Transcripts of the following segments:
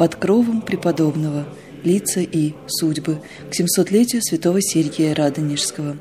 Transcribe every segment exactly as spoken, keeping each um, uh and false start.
«Под кровом преподобного. Лица и судьбы» к семисотлетию святого Сергия Радонежского.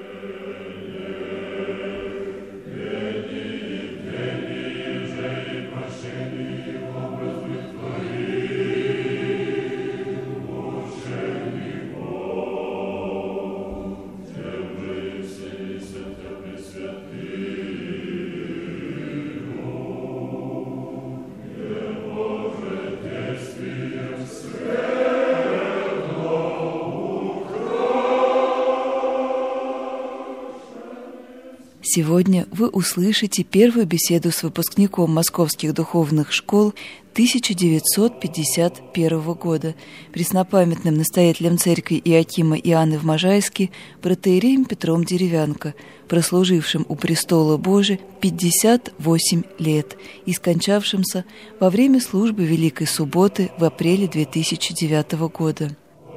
Сегодня вы услышите первую беседу с выпускником московских духовных школ тысяча девятьсот пятьдесят первого года, преснопамятным настоятелем церкви Иоакима и Анны в Можайске, протоиереем Петром Деревянко, прослужившим у престола Божия пятьдесят восемь лет и скончавшимся во время службы Великой Субботы в апреле две тысячи девятого года.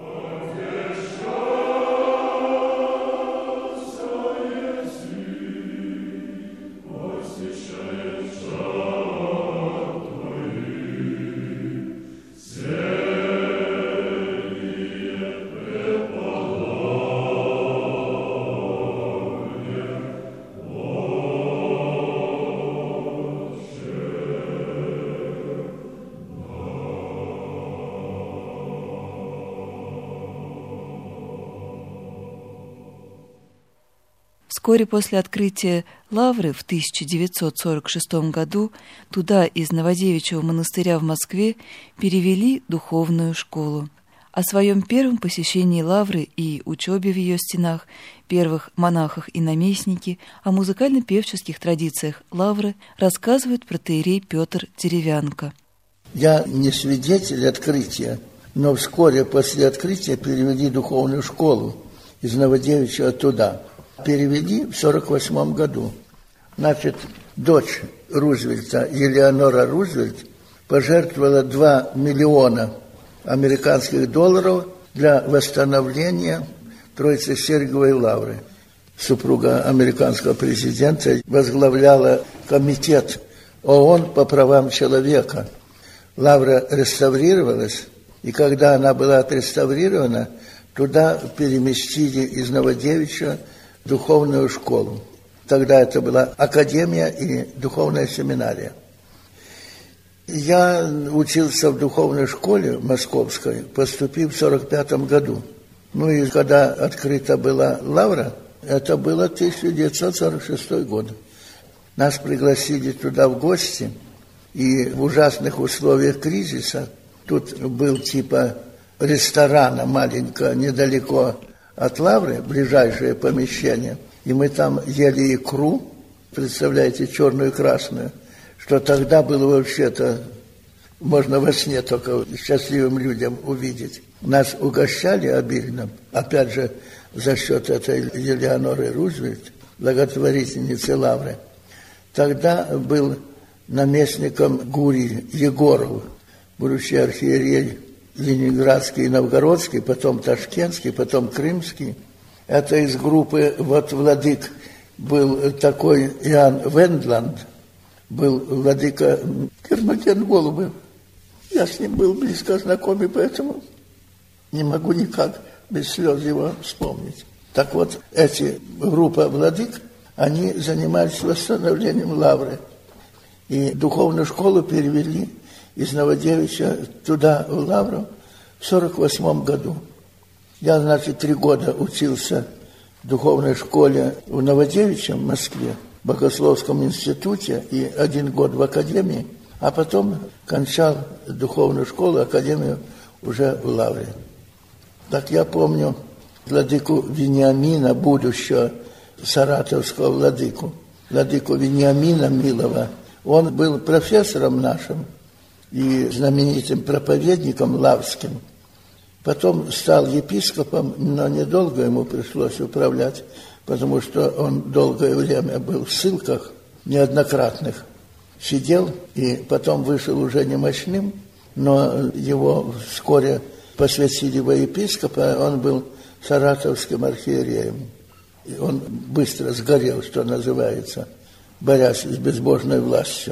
Вскоре после открытия лавры в тысяча девятьсот сорок шестом году туда из Новодевичьего монастыря в Москве перевели духовную школу. О своем первом посещении лавры и учебе в ее стенах, первых монахах и наместнике, о музыкально-певческих традициях лавры рассказывает протоиерей Петр Деревянко. Я не свидетель открытия, но вскоре после открытия перевели духовную школу из Новодевичьего туда. Перевели в сорок восьмом году. Значит, дочь Рузвельта, Елеонора Рузвельт, пожертвовала два миллиона американских долларов для восстановления Троице-Сергиевой лавры. Супруга американского президента возглавляла комитет ООН по правам человека. Лавра реставрировалась, и когда она была отреставрирована, туда переместили из Новодевичьего духовную школу. Тогда это была академия и духовная семинария. Я учился в духовной школе московской, поступив в сорок пятом году. Ну и когда открыта была лавра, это было тысяча девятьсот сорок шестой год. Нас пригласили туда в гости, и в ужасных условиях кризиса, тут был типа ресторана маленького, недалеко от лавры, ближайшее помещение, и мы там ели икру, представляете, черную и красную, что тогда было вообще-то, можно во сне только счастливым людям увидеть. Нас угощали обильно, опять же, за счет этой Елеоноры Рузвельт, благотворительницы лавры. Тогда был наместником Гурий Егоров, будущий архиерей Ленинградский и Новгородский, потом Ташкентский, потом Крымский. Это из группы вот владык был такой Иоанн Вендланд, был владыка Гермоген-Голубев. Я с ним был близко знаком, и поэтому не могу никак без слез его вспомнить. Так вот, эти группа владык, они занимались восстановлением лавры. И духовную школу перевели из Новодевичья туда, в лавру, в сорок восьмом году. Я, значит, три года учился в духовной школе в Новодевичьем, в Москве, в Богословском институте и один год в академии, а потом кончал духовную школу, академию уже в лавре. Так я помню владыку Вениамина, будущего саратовского владыку, владыку Вениамина Милова. Он был профессором нашим и знаменитым проповедником лаврским. Потом стал епископом, но недолго ему пришлось управлять, потому что он долгое время был в ссылках неоднократных. Сидел и потом вышел уже немощным, но его вскоре посвятили во епископа, он был саратовским архиереем. И он быстро сгорел, что называется, борясь с безбожной властью.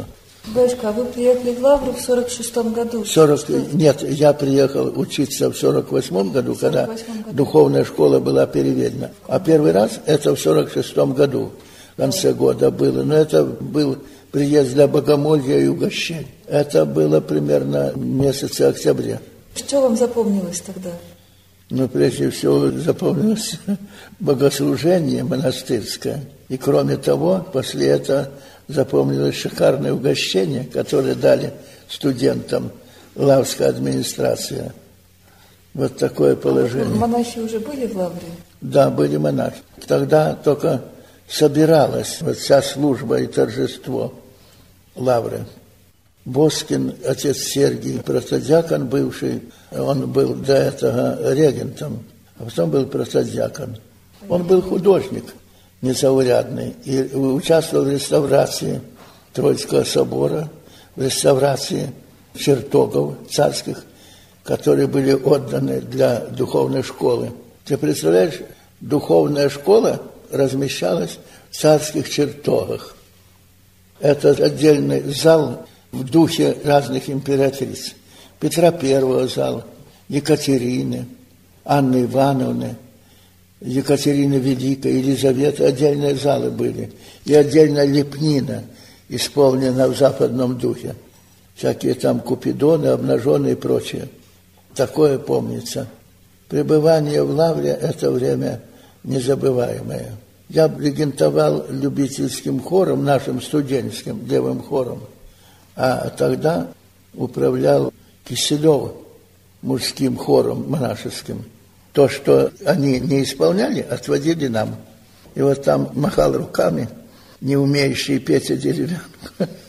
Батюшка, а вы приехали в Лавру в сорок шестом году? сорок... Нет, я приехал учиться в сорок восьмом году, когда году. Духовная школа была переведена. А первый раз это в сорок шестом году, в конце года было. Но это был приезд для богомолья и угощений. Это было примерно в месяце октября. Что вам запомнилось тогда? Ну, прежде всего, запомнилось богослужение монастырское. И кроме того, после этого запомнилось шикарное угощение, которое дали студентам лаврская администрация. Вот такое положение. А монахи уже были в Лавре? Да, были монахи. Тогда только собиралась вот вся служба и торжество Лавры. Боскин, отец Сергий, протодиакон бывший, он был до этого регентом, а потом был протодиакон. Он был художник незаурядный и участвовал в реставрации Троицкого собора, в реставрации чертогов царских, которые были отданы для духовной школы. Ты представляешь, духовная школа размещалась в царских чертогах. Это отдельный зал в духе разных императриц. Петра Первого зал, Екатерины, Анны Ивановны, Екатерины Великой, Елизаветы. Отдельные залы были. И отдельная лепнина, исполнена в западном духе. Всякие там купидоны, обнаженные и прочее. Такое помнится. Пребывание в Лавре – это время незабываемое. Я регентовал любительским хором, нашим студенческим левым хором, а тогда управлял Киселев мужским хором монашеским. То, что они не исполняли, отводили нам. И вот там махал руками, не умеющий Петя Деревянко.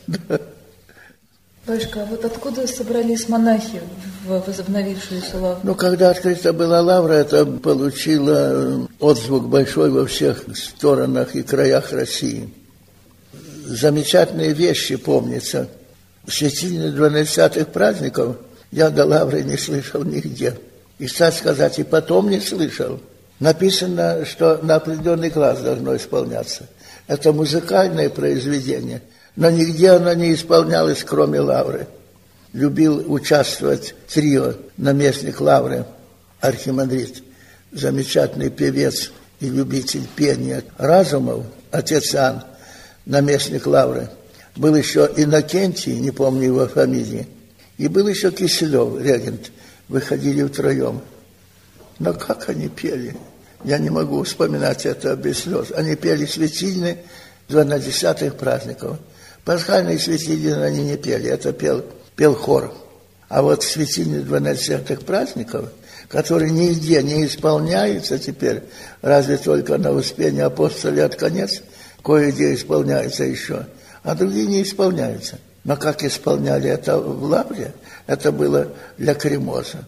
Батюшка, а вот откуда собрались монахи в возобновившуюся Лавру? Ну, когда открыта была Лавра, это получило отзвук большой во всех сторонах и краях России. Замечательные вещи помнятся. Светильни двенадцатых праздников я до Лавры не слышал нигде. И, кстати сказать, и потом не слышал. Написано, что на определенный класс должно исполняться. Это музыкальное произведение, но нигде оно не исполнялось, кроме Лавры. Любил участвовать трио, наместник Лавры, архимандрит, замечательный певец и любитель пения Разумов, отец Иоанн, наместник Лавры. Был еще Иннокентий, не помню его фамилии, и был еще Киселев, регент. Выходили втроем. Но как они пели? Я не могу вспоминать это без слез. Они пели светильни двенадцатых праздников. Пасхальные светильни они не пели, это пел, пел хор. А вот светильни двенадцатых праздников, которые нигде не исполняются теперь, разве только на Успение апостола лет конец, кое-где исполняются еще, а другие не исполняются. Но как исполняли это в Лавре, это было для кремоза.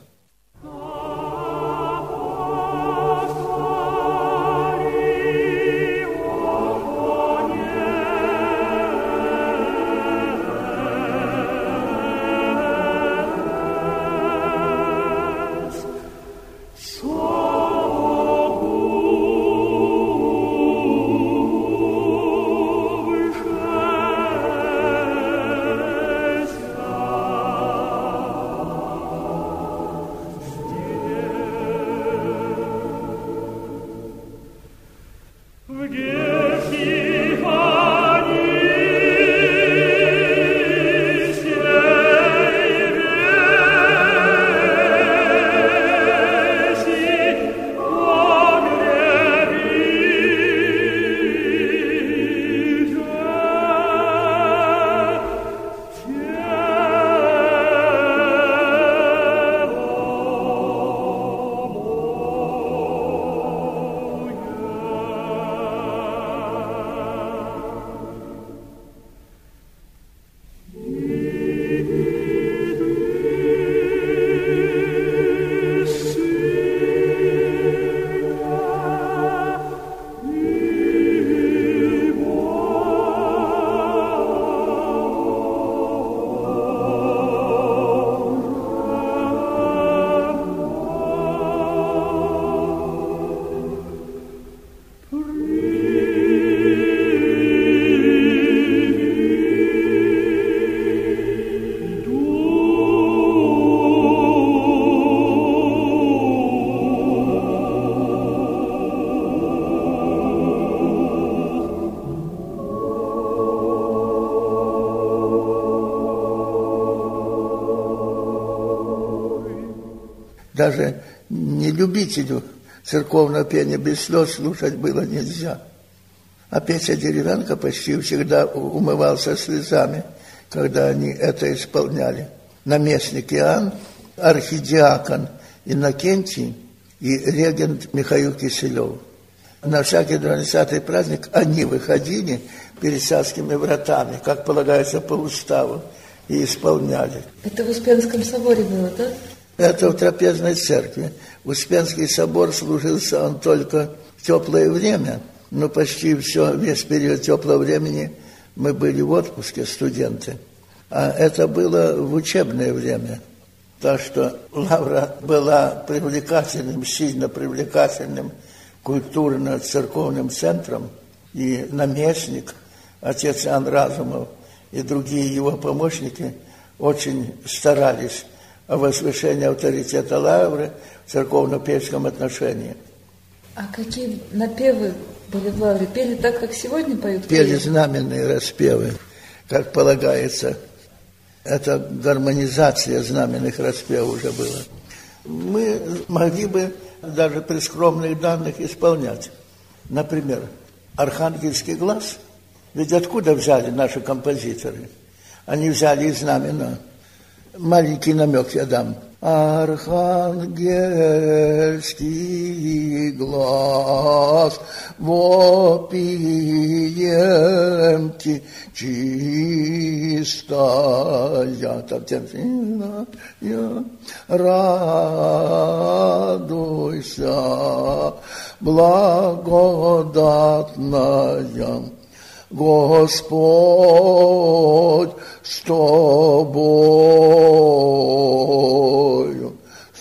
Даже не любителю церковного пения без слез слушать было нельзя. А Петя Деревянко почти всегда умывался слезами, когда они это исполняли. Наместник Иоанн, архидиакон Иннокентий и регент Михаил Киселев. На всякий двадцатый праздник они выходили перед царскими вратами, как полагается по уставу, и исполняли. Это в Успенском соборе было, да? Это в Трапезной церкви. Успенский собор служился он только в теплое время, но почти все, весь период теплого времени мы были в отпуске, студенты. А это было в учебное время. Так что лавра была привлекательным, сильно привлекательным культурно-церковным центром, и наместник, отец Иоанн Разумов и другие его помощники очень старались о возвышении авторитета лавры в церковно-певческом отношении. А какие напевы были в лавре? Пели так, как сегодня поют? Пели знаменные распевы, как полагается. Это гармонизация знаменных распевов уже была. Мы могли бы даже при скромных данных исполнять. Например, «Архангельский глаз». Ведь откуда взяли наши композиторы? Они взяли из знамена. Маленький намек я дам. Архангельский глаз вопиемки чистая, радуйся, благодатная, Господь с тобою, с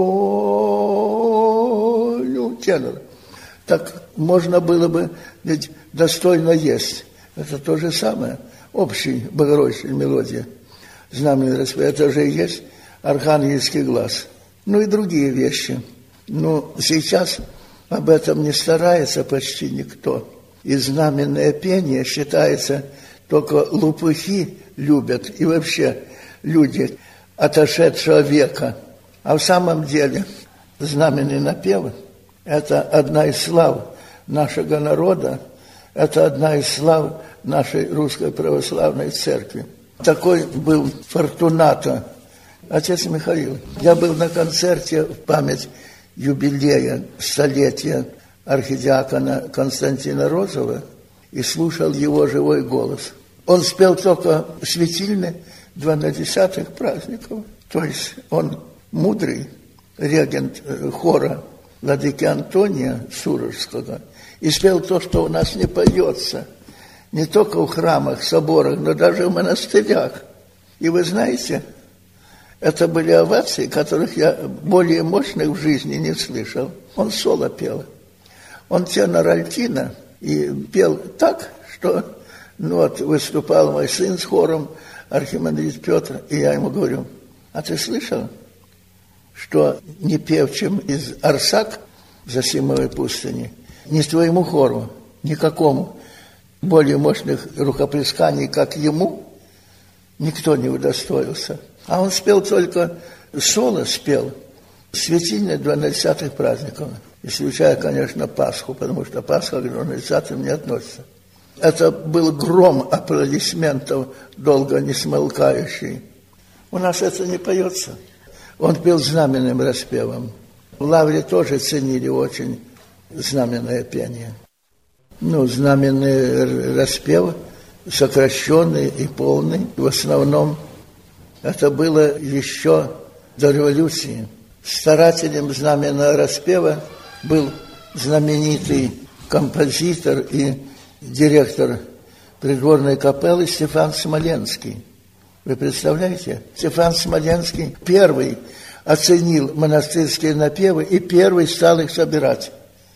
тобою, тенор. Так можно было бы, ведь достойно есть. Это то же самое, общий богородичная мелодия. Знаменный распев, это же и есть архангельский глаз. Ну и другие вещи. Но сейчас об этом не старается почти никто. И знаменное пение считается, только лопухи любят, и вообще люди отошедшего века. А в самом деле знаменные напевы – это одна из слав нашего народа, это одна из слав нашей Русской Православной Церкви. Такой был Фортунато, отец Михаил. Я был на концерте в память юбилея, столетия архидиакона Константина Розова и слушал его живой голос. Он спел только светильные двенадцатых праздников. То есть он мудрый регент хора владыки Антония Сурожского и спел то, что у нас не поется. Не только в храмах, соборах, но даже в монастырях. И вы знаете, это были овации, которых я более мощных в жизни не слышал. Он соло пел. Он тенор альтино и пел так, что ну вот выступал мой сын с хором, архимандрит Петр, и я ему говорю: а ты слышал, что не певчим из Арсак в Зосимовой пустыне, не твоему хору, никакому более мощных рукоплесканий, как ему, никто не удостоился. А он спел только, соло спел, светильные двенадцатых праздников, исключая, конечно, Пасху, потому что Пасха к двенадцатым не относится. Это был гром аплодисментов, долго не смолкающий. У нас это не поется. Он пел знаменным распевом. В лавре тоже ценили очень знаменное пение. Ну, знаменный распев, сокращенный и полный, в основном, это было еще до революции. Старателем знаменного распева был знаменитый композитор и директор придворной капеллы Стефан Смоленский. Вы представляете? Стефан Смоленский первый оценил монастырские напевы и первый стал их собирать.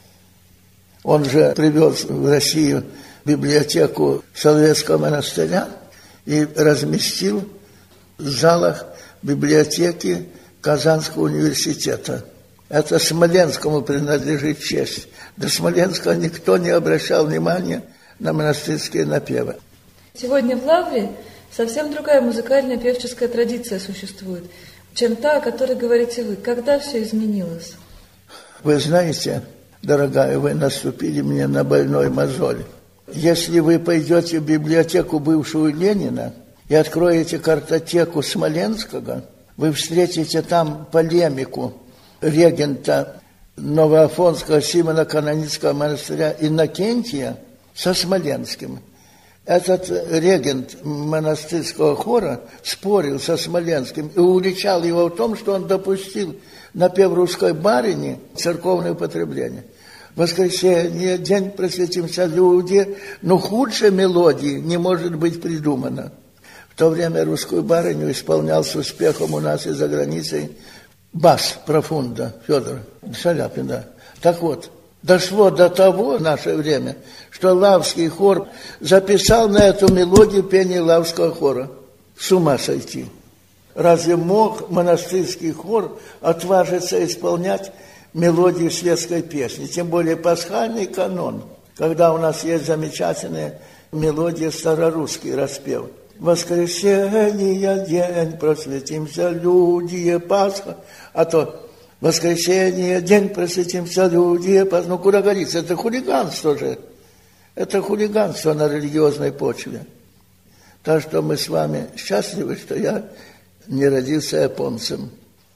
Он же привез в Россию библиотеку Соловецкого монастыря и разместил в залах библиотеки Казанского университета. Это Смоленскому принадлежит честь. До Смоленского никто не обращал внимания на монастырские напевы. Сегодня в лавре Совсем другая музыкальная певческая традиция существует, чем та, о которой говорите вы. Когда все изменилось? Вы знаете, дорогая, вы наступили мне на больной мозоль. Если вы пойдете в библиотеку бывшую Ленина и откроете картотеку Смоленского, вы встретите там полемику регента Новоафонского Симоно-Канонического монастыря Иннокентия со Смоленским. Этот регент монастырского хора спорил со Смоленским и уличал его в том, что он допустил напев русской барыни церковное употребление. Воскресенье, день просветимся люди, но худшей мелодии не может быть придумано. В то время русскую барыню исполнял с успехом у нас и за границей бас профунда Федор Шаляпин. Да. Так вот, дошло до того в наше время, что Лавский хор записал на эту мелодию пение Лавского хора. С ума сойти. Разве мог монастырский хор отважиться исполнять мелодию светской песни? Тем более пасхальный канон, когда у нас есть замечательная мелодия старорусский распев. Воскресенье день, просветимся люди, Пасха. А то воскресенье день, просветимся люди, Пасха. Ну, куда годится? Это хулиганство же. Это хулиганство на религиозной почве. Так что мы с вами счастливы, что я не родился японцем.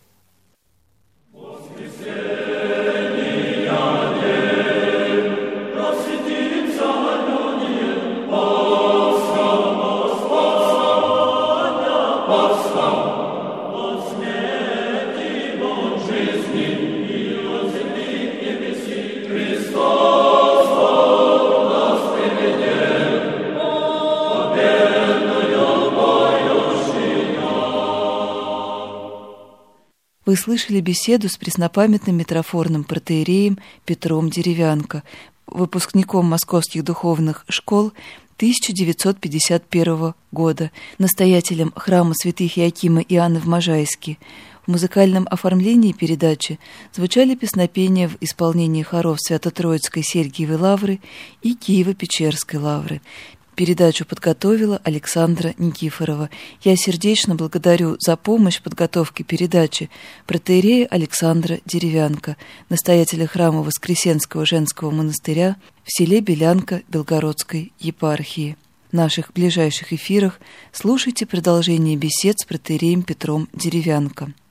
Вы слышали беседу с преснопамятным митрофорным протоиереем Петром Деревянко, выпускником московских духовных школ тысяча девятьсот пятьдесят первого года, настоятелем храма святых Иоакима и Иоанна в Можайске. В музыкальном оформлении передачи звучали песнопения в исполнении хоров Свято-Троицкой Сергиевой лавры и Киево-Печерской лавры. Передачу подготовила Александра Никифорова. Я сердечно благодарю за помощь в подготовке передачи протоиерея Александра Деревянко, настоятеля храма Воскресенского женского монастыря в селе Белянка Белгородской епархии. В наших ближайших эфирах слушайте продолжение бесед с протоиереем Петром Деревянко.